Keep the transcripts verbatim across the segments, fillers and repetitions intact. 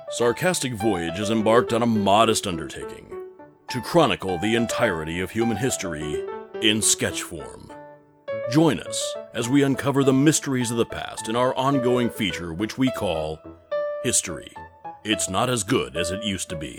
Sarcastic Voyage has embarked on a modest undertaking to chronicle the entirety of human history in sketch form. Join us as we uncover the mysteries of the past in our ongoing feature, which we call History. It's not as good as it used to be.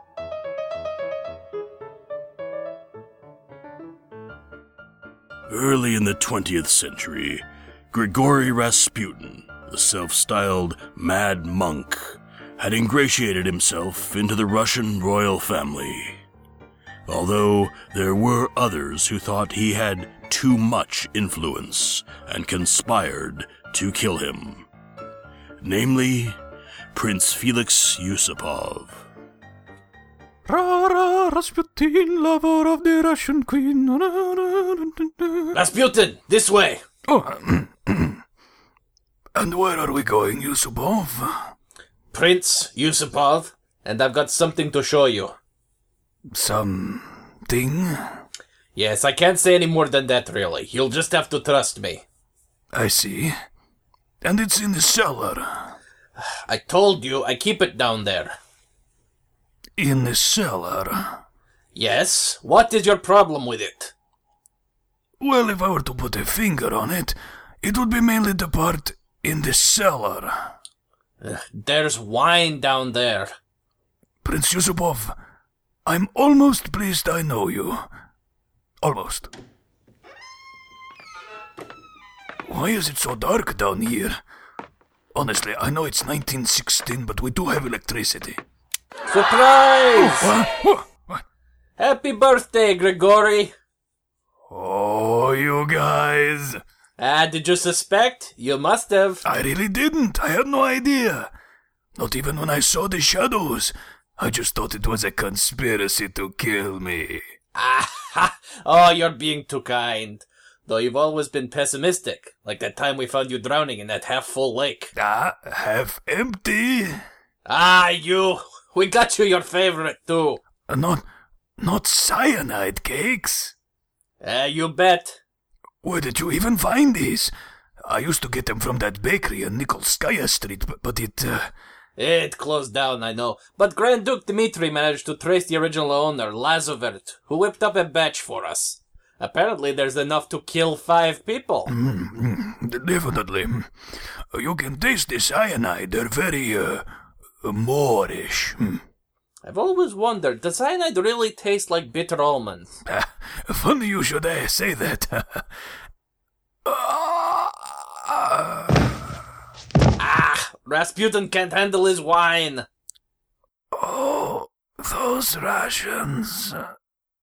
Early in the twentieth century, Grigory Rasputin, the self-styled Mad Monk, had ingratiated himself into the Russian royal family. Although there were others who thought he had too much influence and conspired to kill him. Namely, Prince Felix Yusupov. Ra-ra, Rasputin, lover of the Russian queen. Rasputin, this way! Oh, and where are we going, Yusupov? Prince Yusupov, and I've got something to show you. Something? Yes, I can't say any more than that, really. You'll just have to trust me. I see. And it's in the cellar. I told you, I keep it down there. In the cellar? Yes? What is your problem with it? Well, if I were to put a finger on it, it would be mainly the part in the cellar. Ugh, there's wine down there. Prince Yusupov, I'm almost pleased I know you. Almost. Why is it so dark down here? Honestly, I know it's nineteen sixteen, but we do have electricity. Surprise! What? What? What? Happy birthday, Grigory! Oh, you guys. Ah, did you suspect? You must have. I really didn't. I had no idea. Not even when I saw the shadows. I just thought it was a conspiracy to kill me. Ah, ha! Oh, you're being too kind. Though you've always been pessimistic, like that time we found you drowning in that half-full lake. Ah, half empty. Ah, you! We got you your favorite, too. Uh, not, not cyanide cakes. Ah, you bet. Where did you even find these? I used to get them from that bakery on Nikolskaya Street, but, but it... Uh... It closed down, I know. But Grand Duke Dmitri managed to trace the original owner, Lazovert, who whipped up a batch for us. Apparently there's enough to kill five people. Mm, definitely. You can taste the cyanide. They're very, uh, Moorish. I've always wondered, does cyanide really taste like bitter almonds? Uh, funny you should uh, say that. Ah, Rasputin can't handle his wine. Oh, those Russians.